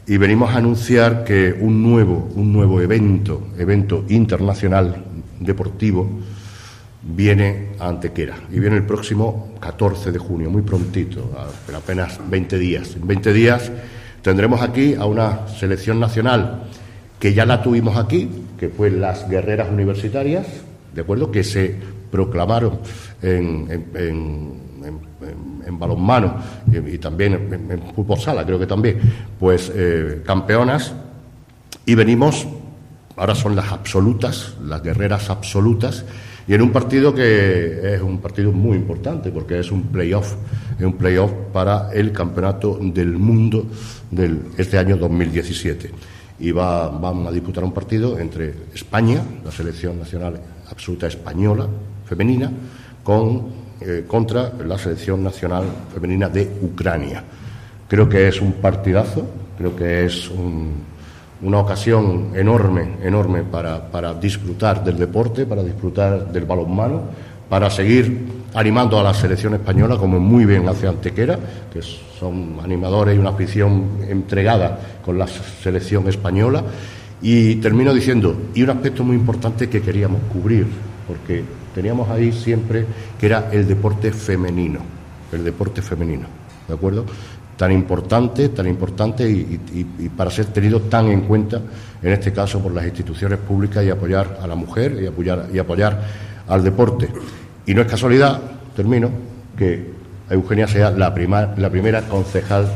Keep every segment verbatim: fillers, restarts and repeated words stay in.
y venimos a anunciar que un nuevo, un nuevo evento, evento internacional deportivo, viene a Antequera, y viene el próximo catorce de junio, muy prontito, en apenas veinte días. En veinte días tendremos aquí a una selección nacional que ya la tuvimos aquí, que fue las Guerreras Universitarias, ¿de acuerdo?, que se proclamaron en, en, en, en, en balonmano y, y también en, en fútbol sala, creo que también, pues eh, campeonas, y venimos, ahora son las absolutas, las guerreras absolutas, y en un partido que es un partido muy importante, porque es un playoff, es un playoff para el Campeonato del Mundo del este año dos mil diecisiete. Y va, van a disputar un partido entre España, la selección nacional absoluta española femenina, con, eh, contra la selección nacional femenina de Ucrania. Creo que es un partidazo, creo que es un, una ocasión enorme, enorme para, para disfrutar del deporte, para disfrutar del balonmano, para seguir animando a la selección española, como muy bien hace Antequera, que son animadores y una afición entregada con la selección española. Y termino diciendo, y un aspecto muy importante que queríamos cubrir, porque teníamos ahí siempre que era el deporte femenino, el deporte femenino, ¿de acuerdo? Tan importante, tan importante y, y, y para ser tenido tan en cuenta, en este caso por las instituciones públicas, y apoyar a la mujer y apoyar, y apoyar al deporte. Y no es casualidad, termino, que Eugenia sea la, prima, la primera concejal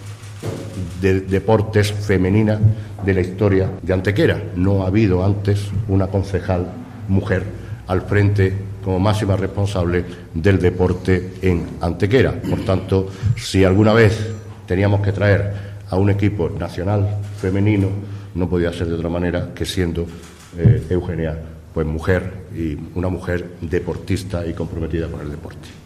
de deportes femenina de la historia de Antequera. No ha habido antes una concejal mujer al frente como máxima responsable del deporte en Antequera. Por tanto, si alguna vez teníamos que traer a un equipo nacional femenino, no podía ser de otra manera que siendo eh, Eugenia pues mujer, y una mujer deportista y comprometida con el deporte.